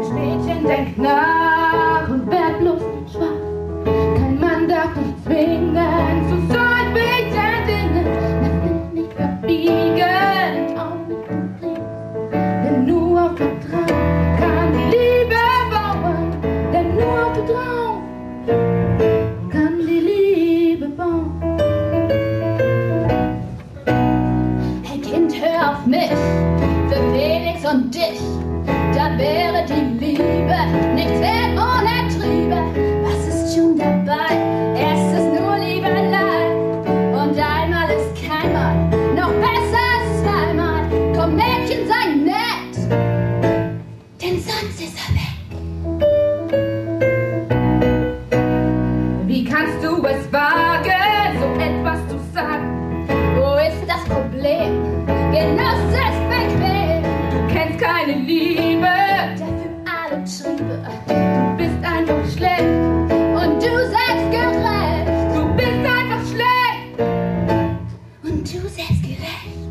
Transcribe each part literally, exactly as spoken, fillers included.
Mädchen denkt nach und wird bloß nicht schwach. Kein Mann darf dich zwingen zu so wichtigen Dingen. Lass dich nicht verbiegen, auch mit dem Brief. Denn nur auf Vertrauen kann die Liebe bauen. Denn nur auf Vertrauen kann die Liebe bauen. Hey Kind, hör auf mich, für Felix und dich. Da wäre die Liebe nichts wert ohne Triebe. Was ist schon dabei? Es ist nur Liebelei. Und einmal ist keinmal, noch besser als zweimal. Komm Mädchen, sei nett, denn sonst ist er weg. Wie kannst du es wagen, so etwas zu sagen? Wo ist das Problem? Genuss ist bequem. Du kennst keine Liebe, dafür alle Triebe. Du bist einfach schlecht und du selbstgerecht. Du bist einfach schlecht und du selbstgerecht.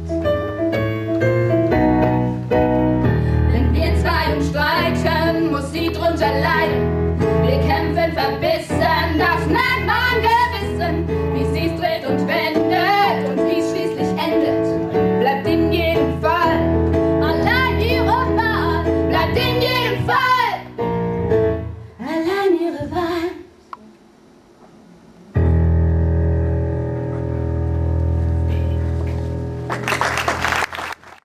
Wenn wir zwei uns streiten, muss sie drunter leiden. Wir kämpfen verbissen, das nennt man Gewissen. Wie sie's dreht und wendet.